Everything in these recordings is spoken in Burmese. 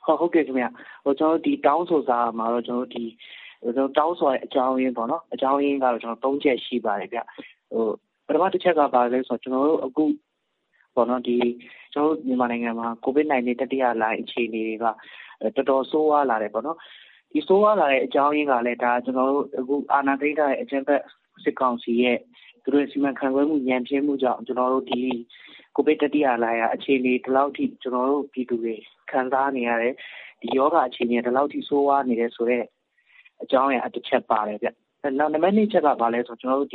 ဟုတ်ကဲ့ခင်ဗျကျွန်တော်ဒီတောင်းဆိုစာမှာတော့ကျွန်တော်ဒီတောင်းဆိုတဲ့အကြောင်းရင်းပေါ့နော်အကြောင်းရင်းကတော့ကျွန်တော်၃ချက်ရှိပါတယ်ဗျပထမတစ်ချက်ကပါလဲဆိုတော့ကျွန်တော်တို့အခုပေါ့နော်ဒီကျွန်တော်တို့မြန်မာနိုင်ငံမှာ COVID-19 တတိယလှိုင်းအခြေအနေတွေကတော်တော်ဆိုးဝါးလာတယ်ပေါ့နော်ဒီဆိုးဝါးလာတဲ့အကြောင်းရင်းကလည်းဒါကျွန်တော်တို့အခုအာဏာသိမ်းထားတဲ့အကြမ်းဖက်စစ်ကောင်စီရဲ့သူတို့စီမံခန့်ခွဲမှုညံပြင်းမှုကြောင့်ကျွန်တော်တို့ဒီကိုဗစ်တတိယလှိုင်းအခြေအနေဒီလောက်ထိကျွန်တော်တို့ပြည်သူတွေခံစားနေရတယ်ဒီယောဂအခြေအနေဒီလောက်ထိဆိုးဝါးနေတယ်ဆိုတော့အကြောင်းအရာတစ်ချက်ပါတယ်ဗျနောက်နံပါတ်2ချက်ကဘာလဲဆိုကျွန်တော်တို့ဒီ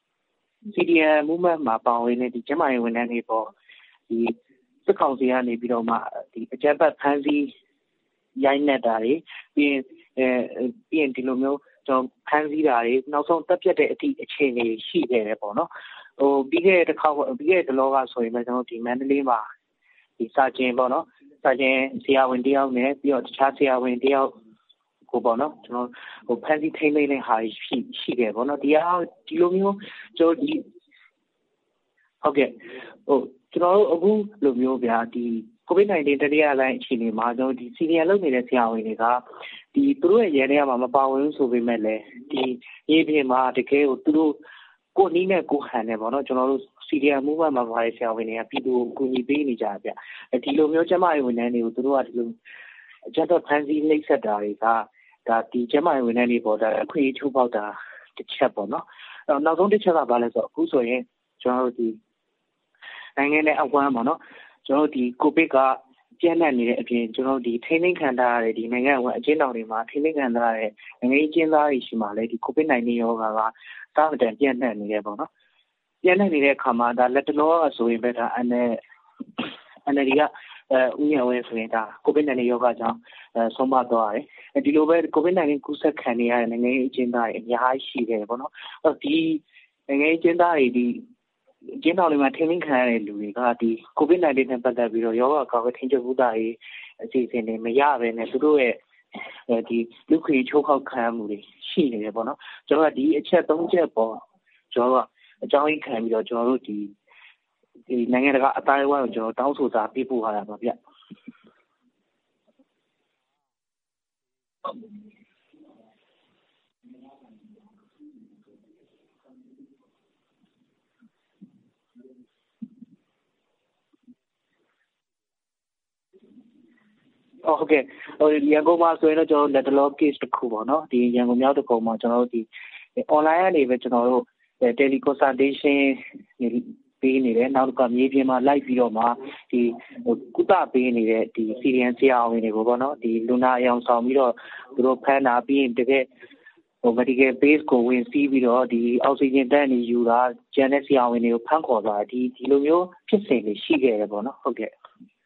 CDM movement မှာပါဝင်နေဒီကျန်းမာရေးဝန်ထမ်းတွေပေါ့ဒီစစ်ကောင်စီကနေပြီးတော့မှဒီအကြမ်းဖက်ဖမ်းဆီးရိုက်နှက်တာတွေပြီးရင်ဒီလိုမျိုးကျွန်တော်ဖမ်းဆီးတာတွေနောက်ဆုံးတက်ပြတ်တဲ့အထိအခြေအနေရှိခဲ့တယ်ပေါ့နော်ပြီးခဲ့တဲ့တလောကဆိုရင်လည်းကျွန်တော်ဒီမန္တလေးမှာဒီစာကျင်ပေါ့နော်စာကျင်ဆရာဝန်တယောက်နဲ့ပြီးတော့တခြားဆရာဝန်တယောက်ကိုပေါ့နော်ကျွန်တော်ဖန်စီထိန်းသိမ်းတဲ့ဟာရှိခဲ့ပေါ့နော်ဒီလိုမျိုးကျွန်တော်ဒီဟုတ်ကဲ့ကျွန်တော်တို့အခုလိုမျိုးဗျာဒီ COVID-19 တတိယလှိုင်းအခြေအနေမှာကျွန်တော်ဒီ CDM လုပ်နေတဲ့ဆရာဝန်တွေကဒီသူတို့ရဲ့ရဲထဲမှာမပါဝင်ဆိုပေမဲ့လည်းဒီရေးပြင်မှာတကယ်ကိုသူတို့ကိုနီးနဲ့ကိုဟန်နဲ့ပေါ့နော်ကျွန်တော်တို့ CDM movement မှာပါတဲ့ဆရာဝန်တွေကပြည်သူကိုကူညီပေးနေကြဗျဒီလိုမျိုးကျမရေးဝန်ထမ်းတွေကိုသူတို့ကဒီလိုအကြမ်းဖက်ဖမ်းဆီးနှိပ်စက်တာတွေကဒါဒီကျမရေးဝန်ထမ်းတွေပေါ်တာအခွင့်အရေးချိုးဖောက်တာတစ်ချက်ပေါ့နော်နောက်ဆုံးတစ်ချက်ကဘာလဲဆိုတော့အခုဆိုရင်ကျွန်တော်တို့ဒီနိုင်ငံနဲ့အဝမ်းပေါ့နော်ကျွန်တော်တို့ဒီကိုဗစ်ကပြန့်နှံ့နေတဲ့အပြင်ကျွန်တော်တို့ဒီထိန်းသိမ်းခံထားရတဲ့ဒီနိုင်ငံအဝမ်းအကျဉ်းထောင်တွေမှာထိန်းသိမ်းခံထားရတဲ့နိုင်ငံရေးကျဉ်းသားတွေရှိမှလည်းဒီ COVID-19 ရောဂါကတောက်တန်ပြန့်နှံ့နေတယ်ပေါ့နော်ပြန့်နှံ့နေတဲ့အခါမှာဒါလက်တလောဆိုရင်ပဲဒါNLD ကဥယျာဉ်ဝဲဆိုရင်ဒါ COVID-19 ရောဂါကြောင့်ဆုံးမသွားတယ်ဒီလိုပဲ COVID-19 ကူးစက်ခံနေရတဲ့နိုင်ငံရေးအကျဉ်းသားတွေအများကြီးရှိတယ်ပေါ့နော်ဒီနိုင်ငံရေးအကျဉ်းသားတွေဒီအကျဉ်းထောင်တွေမှာထိန်းသိမ်းခံရတဲ့လူတွေကဒီ COVID-19 နဲ့ပတ်သက်ပြီးတော့ရောဂါကာကွယ်ထိန်းချုပ်မှုတာတွေအစီအစဉ်တွေမရဘဲနဲ့သူတို့ရဲ့ဒီလူခွေချိုးဖောက်ခံမှုတွေရှိနေတယ်ပေါ့နော်ကျွန်တော်ကဒီအချက်၃ချက်ပေါ့ကျွန်တော်ကအကြောင်းရင်းခံပြီးတော့ကျွန်တော်တို့ဒီနိုင်ငံတကာအတိုင်းအဝိုင်းကိုကျွန်တော်တောင်းဆိုစာပေးပို့ရတာပါဗျဟုတ်ကဲ့ရန်ကုန်မှာဆိုရင်တော့ကျွန်တော်လက်တလော case တစ်ခုပေါ့နော်ဒီရန်ကုန်မြောက်တကုံမှာကျွန်တော်တို့ဒီ online ကနေပဲကျွန်တော်တို့ tele consultation ပေးနေတယ်နောက်တစ်ခါမြေပြင်မှာလိုက်ပြီးတော့မှဒီကုသပေးနေတဲ့ဒီ CDN ဆရာဝန်တွေကိုပေါ့နော်ဒီလူနာအယောင်ဆောင်ပြီးတော့သူတို့ဖမ်းတာပြီးရင်တကယ်medical base ကိုဝင်စီးပြီးတော့ဒီအောက်ဆီဂျင်တန်းနေယူတာကျန်တဲ့ဆရာဝန်တွေကိုဖမ်းခေါ်သွားဒီလိုမျိုးဖြစ်စဉ်တွေရှိခဲ့တယ်ပေါ့နော်ဟုတ်ကဲ့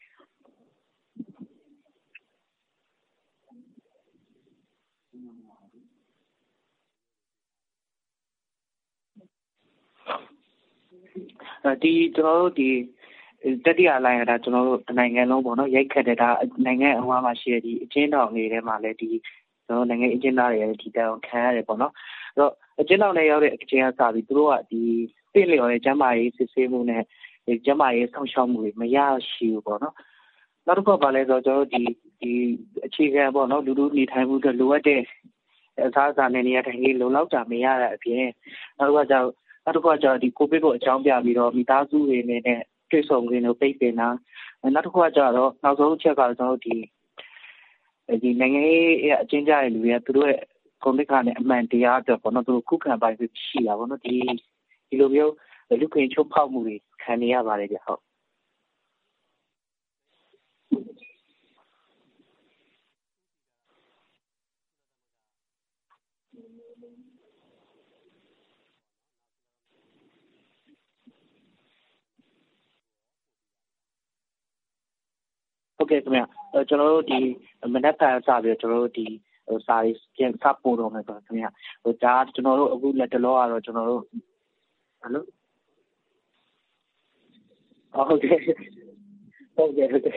ဒီကျွန်တော်တို့ဒီတတိယလိုင်းကဒါကျွန်တော်တို့နိုင်ငံလုံးပေါ့နော်ရိုက်ခတ်တဲ့ဒါနိုင်ငံအဝမ်းမှာရှိတဲ့ဒီအချင်းတောင်တွေထဲမှာလည်းဒီကျွန်တော်နိုင်ငံအချင်းသားတွေဒီတောင်ခံရတယ်ပေါ့နော်အဲ့တော့အချင်းတောင်တွေရောက်တဲ့အချင်းကစပြီးသူတို့ကဒီပြည့်လျော်တဲ့ကျန်းမာရေးစစ်ဆေးမှုနဲ့ကျန်းမာရေးဆောင်ရှောက်မှုတွေမရရှိဘူးပေါ့နော်နောက်တစ်ခုကဘာလဲဆိုတော့ကျွန်တော်တို့ဒီအခြေခံပေါ့နော်လူလူနေထိုင်မှုအတွက်လိုအပ်တဲ့အစားအစာနဲ့နေရာထိုင်ခင်းလုံလောက်တာမရတဲ့အပြင်နောက်တစ်ခုကကျတော့ဒီကိုဗစ်ကိုအကြောင်းပြပြီးတော့မိသားစုတွေနဲ့တွေ့ဆုံခွင့်ကိုပိတ်ပင်တာနောက်တစ်ခုကကျတော့နောက်ဆုံးအချက်ကတော့ကျွန်တော်တို့ဒီနိုင်ငံရေးအကျဉ်းချတဲ့လူတွေကသူတို့ရဲ့ကွန်ပျူတာနဲ့အမှန်တရားအတွက်ပေါ့နော်သူတို့ခုခံပိုင်ပြီးရှိတာပေါ့နော်ဒီလိုမျိုးလူခွင့်ချုပ်ဖောက်မှုတွေခံနေရပါတယ်ဗျဟုတ်ဟုတ်ကဲ့ခင်ဗျကျွန်တော်တို့ဒီမနက်ဖြန်စပြီးတော့ကျွန်တော်တို့ဒီစာရေးပြန်စပို့တော့မယ်ဆိုတော့ခင်ဗျဒါကျွန်တော်တို့အခုလက်တလောကတော့ကျွန်တော်တို့ဟယ်လိုဟုတ်ကဲ့ဟုတ်ကဲ့ဟုတ်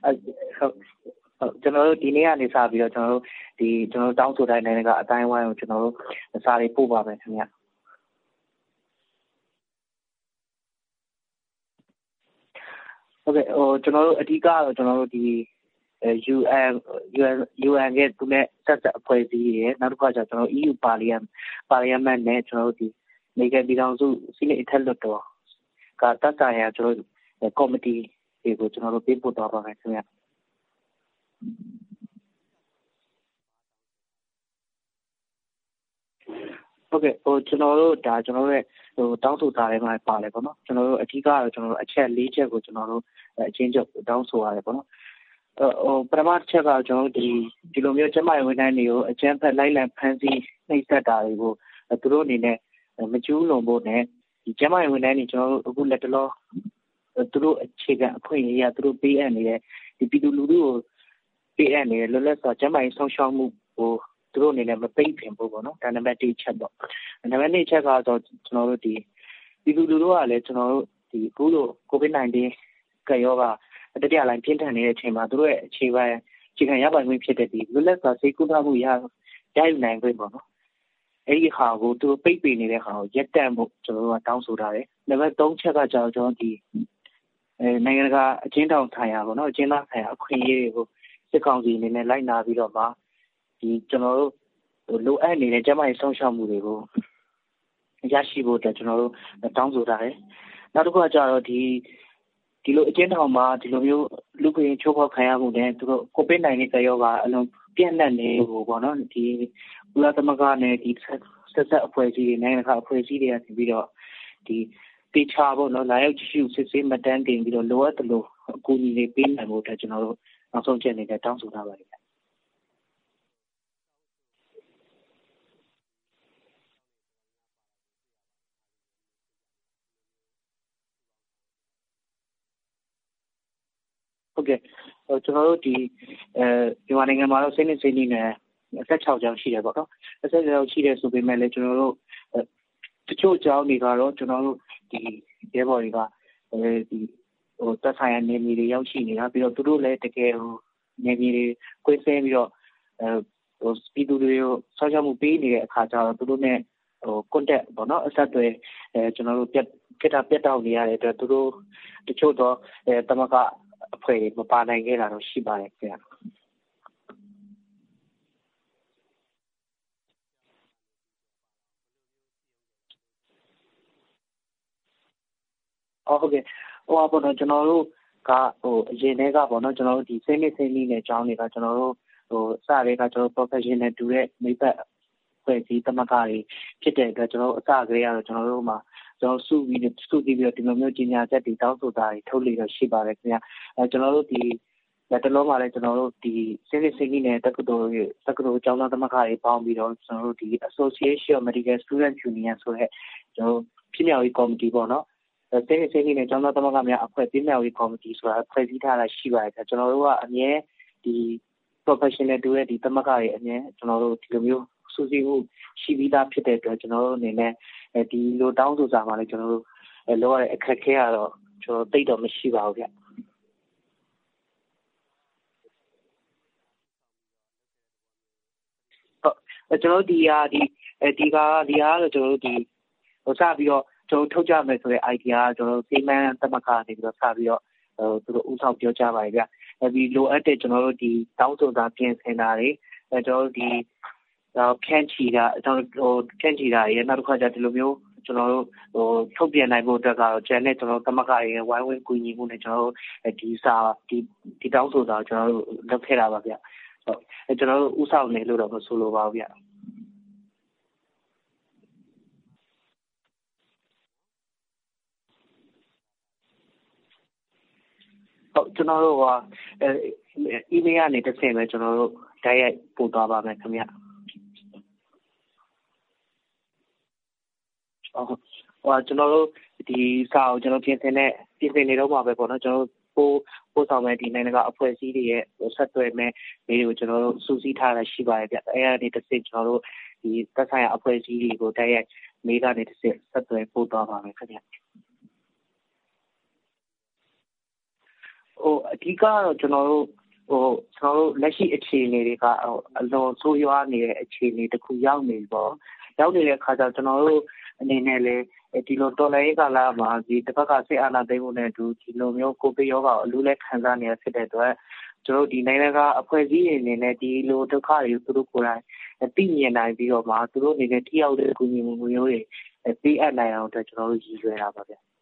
ကျွန်တော်တို့ဒီနေ့ကနေစပြီးတော့ကျွန်တော်တို့တောင်းဆိုတိုင်းနိုင်ငံကအတိုင်းအဝိုင်းကိုကျွန်တော်တို့စာတွေပို့ပါမယ်ခင်ဗျဟုတ်ကဲ့ကျွန်တော်တို့အဓိကတော့ကျွန်တော်တို့ဒီ UN ရဲ့သူနဲ့ဆက်ဆက်အဖွဲ့အစည်းတွေရဲ့နောက်တစ်ခါကျကျွန်တော် EU ပါလီယမန်နဲ့ကျွန်တော်တို့ဒီနေကပြည်ထောင်စုစီးနေအထက်လွှတ်တော်ကတပ်ဆိုင်ရာကျွန်တော်ကော်မတီတွေကိုကျွန်တော်တို့ပေးပို့သွားပါမယ်ခင်ဗျဟုတ်ကဲ့ကျွန်တော်တို့ရဲ့တောင်းဆိုထားတဲ့မှာပါတယ်ပေါ့နော်ကျွန်တော်တို့အဓိကတော့ကျွန်တော်တို့အချက်၄ချက်ကိုကျွန်တော်တို့အချင်းချုပ်တောင်းဆိုရတယ်ပေါ့နော်ပထမတစ်ချက်ကကျွန်တော်တို့ဒီလိုမျိုးကျမရဲ့ဝန်ထမ်းတွေကိုအကျန်းဖက်လိုက်လံဖမ်းဆီးနှိပ်စက်တာတွေကိုသူတို့အနေနဲ့မကျူးလွန်ဖို့နဲ့ဒီကျမရဲ့ဝန်ထမ်းတွေကျွန်တော်တို့အခုလက်တလောသူတို့အခြေခံအခွင့်အရေးသူတို့ပေးအပ်နေတဲ့ဒီပြည်သူလူထုကိုပေးအပ်နေတဲ့လွတ်လပ်စွာကျမရဲ့ဆောင်ရှောက်မှုကိုသူတို့အနေနဲ့မပိတ်ပင်ဖို့ပေါ့နော်ဒါနံပါတ်1ချက်ပေါ့နံပါတ်2ချက်ကတော့ကျွန်တော်တို့ဒီပြည်သူလူထုကလည်းကျွန်တော်တို့ဒီအခုလို COVID-19 ကရောဂါတတိယလိုင်းပြင်းထန်နေတဲ့အချိန်မှာသူတို့ရဲ့အခြေခံရပိုင်ခွင့်ဖြစ်တဲ့ဒီလွတ်လပ်စွာစိတ်ကူးထားမှုရယူနိုင်ခွင့်ပေါ့နော်အဲ့ဒီဟာကိုသူတို့ပိတ်ပင်နေတဲ့ဟာကိုရက်တန့်ဖို့ကျွန်တော်တို့ကတောင်းဆိုထားတယ်နံပါတ်3ချက်ကကျွန်တော်ဒီနိုင်ငံတကာအကျဉ်းထောင်ဆိုင်ရာပေါ့နော်အကျဉ်းသားဆိုင်ရာအခွင့်အရေးတွေကိုစစ်ကောင်စီအနေနဲ့လိုက်နာပြီးတော့မှဒီကျွန်တော်တို့လိုအပ်နေတဲ့ကျန်းမာရေးစောင့်ရှောက်မှုတွေကိုရရှိဖို့အတွက်ကျွန်တော်တို့တောင်းဆိုထားတယ်နောက်တစ်ခုကကျတော့ဒီလိုအကျဉ်းထောင်မှာဒီလိုမျိုးလူ့ခွင့်ချိုးဖောက်ခံရမှုနဲ့သူတို့ COVID-19 ကရောဂါအလုံးပြန့်နှံ့နေဟိုပေါ့နော်ဒီကုလသမဂ္ဂနဲ့ဒီဆက်အဖွဲ့အစည်းတွေနိုင်ငံတကာအဖွဲ့အစည်းတွေကပြီးတော့ဒီတေချာပေါ့နော်လာရောက်ကြည့်ရှုစစ်ဆေးမှတ်တမ်းတင်ပြီးတော့လိုအပ်တယ်လို့အကူအညီတွေပေးနိုင်ဖို့အတွက်ကျွန်တော်တို့နောက်ဆုံးချက်အနေနဲ့တောင်းဆိုထားပါတယ်ဟုတ်ကဲ့ကျွန်တော်တို့ဒီမြန်မာနိုင်ငံမှာတော့စိတ်နဲ့စိတ်နဲ့16ကျောင်းရှိတယ်ပေါ့နော်16ကျောင်းရှိတယ်ဆိုပေမဲ့လည်းကျွန်တော်တို့တချို့ကျောင်းတွေကတော့ကျွန်တော်တို့ဒီရဲဘော်တွေကဒီသက်ဆိုင်ရာနေမြေတွေရောက်ရှိနေတာပြီးတော့သူတို့လည်းတကယ်နေမြေတွေကွင်းဆင်းပြီးတော့ပြည်သူတွေကိုဆောက်ရှောက်မှုပေးနေတဲ့အခါကျတော့သူတို့ ਨੇ contact ပေါ့နော်အဆက်အသွယ်ကျွန်တော်တို့ပြတ်တောက်နေရတဲ့အတွက်သူတို့တချို့တော့တမကအဖွဲ့မပါနိုင်ခဲ့တာတော့ရှိပါတယ်ခင်ဗျာဟုတ်ကဲ့ပေါ့နော်ကျွန်တော်တို့ကအရင်တည်းကပေါ့နော်ကျွန်တော်တို့ဒီစိတ်နဲ့ကြောင်းတွေကကျွန်တော်တို့စတွေကကျွန်တော် professional တူတဲ့မိဘဖွဲ့စည်းတမကတွေဖြစ်တဲ့အတွက်ကျွန်တော်တို့အစကတည်းကတော့ကျွန်တော်တို့မှာကျွန်တော်စုပြီးတော့ဒီလိုမျိုးကြီးညာချက်တွေတောင်းဆိုတာတွေထုတ်လို့ရရှိပါတယ်ခင်ဗျာကျွန်တော်တို့ဒီလက်တလုံးမှာလည်းကျွန်တော်တို့ဒီစိတ်နဲ့တက္ကသိုလ်ကျောင်းသားသမဂ္ဂတွေပေါင်းပြီးတော့ကျွန်တော်တို့ဒီ Association of Medical Students Union ဆိုတဲ့ကျွန်တော်ပြည်မြောက်ရေးကော်မတီပေါ့နော်စိတ်နဲ့ကျောင်းသားသမဂ္ဂများအဖွဲ့ပြည်မြောက်ရေးကော်မတီဆိုတာဖွဲ့စည်းထားတာရှိပါတယ်ကျွန်တော်တို့ကအမြဲဒီ professional တူတဲ့ဒီသမဂ္ဂတွေအမြဲကျွန်တော်တို့ဒီလိုမျိုးစုစည်းမှုရှိပြီးသားဖြစ်တဲ့အတွက်ကျွန်တော်တို့အနေနဲ့ဒီလိုတောင်းဆိုစာမှာလည်းကျွန်တော်တို့လောရတဲ့အခက်အခဲကတော့ကျွန်တော်သိတော့မရှိပါဘူးဗျဟုတ်ကျွန်တော်တို့ဒီကတော့ကျွန်တော်တို့ဒီစပြီးတော့ကျွန်တော်ထုတ်ကြမယ်ဆိုတဲ့ idea ကကျွန်တော်တို့စေမန်းသမဂ္ဂနေပြီးတော့စပြီးတော့သူတို့ဥဆောင်ပြောကြပါဗျဒီလိုအပ်တဲ့ကျွန်တော်တို့ဒီတောင်းဆိုတာပြင်ဆင်တာတွေကျွန်တော်တို့ဒီဖြန့်ချီတာရဲ့နောက်တစ်ခါကျဒီလိုမျိုးကျွန်တော်တို့ထုတ်ပြန်နိုင်ဖို့အတွက်ကတော့ကျန်တဲ့ကျွန်တော်သမဂ္ဂရဲ့ဝိုင်းဝန်းကူညီမှုနဲ့ကျွန်တော်တို့ဒီတောင်းဆိုတာကျွန်တော်တို့လုပ်ခဲ့တာပါဗျဟုတ်ကျွန်တော်တို့ဥဆောင်နေလို့တော့မဆိုလိုပါဘူးဗျဟုတ်ကျွန်တော်တို့email ကနေတစ်ဆင့်ပဲကျွန်တော်တို့တိုက်ရိုက်ပို့သွားပါမယ်ခင်ဗျဟုတ်ကျွန်တော်တို့ဒီစာကိုကျွန်တော်ပြင်ဆင်နေတော့မှာပဲပေါ့နော်ကျွန်တော်တို့ပို့ဆောင်မဲ့ဒီနိုင်ငံကအဖွဲ့အစည်းတွေရဲ့ဆက်သွယ်မဲ့ဒီကိုကျွန်တော်တို့စူးစီးထားတာရှိပါတယ်ဗျအဲ့ဒါနေတစ်ဆင့်ကျွန်တော်တို့ဒီသက်ဆိုင်ရာအဖွဲ့အစည်းတွေကိုတိုက်ရိုက်မေးကနေတစ်ဆင့်ဆက်သွယ်ပို့သွားပါမယ်ခင်ဗျအဓိကတော့ကျွန်တော်တို့လက်ရှိအခြေအနေတွေကအလွန်ဆိုးရွားနေတဲ့အခြေအနေတစ်ခုရောက်နေပြီပေါ့ရောက်နေတဲ့အခါကျကျွန်တော်တို့အနေနဲ့လည်းဒီလိုတော်လိုင်းကာလမှာဒီတစ်ဖက်ကစစ်အာဏာသိမ်းမှုနဲ့ဒီလိုမျိုးကိုဗစ်ရောဂါအလူးလဲခံစားနေရဖြစ်တဲ့အတွက်ကျွန်တော်တို့ဒီနိုင်ငံကအဖွဲ့အစည်းတွေအနေနဲ့ဒီလိုဒုက္ခတွေကိုသူတို့ကိုယ်တိုင်သိမြင်နိုင်ပြီးတော့မှသူတို့အနေနဲ့ထိရောက်တဲ့အကူအညီမျိုးတွေပေးအပ်နိုင်အောင်အတွက်ကျွန်တော်တို့ရည်ရွယ်တာပါဗျ